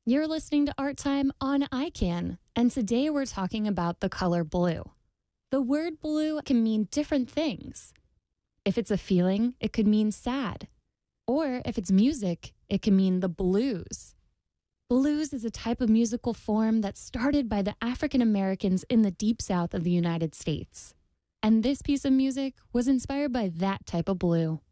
You're listening to Art Time on iCan, and today we're talking about the color blue. The word blue can mean different things. If it's a feeling, it could mean sad. Or if it's music, it can mean the blues. Blues is a type of musical form that started by the African Americans in the Deep South of the United States. And this piece of music was inspired by that type of blue.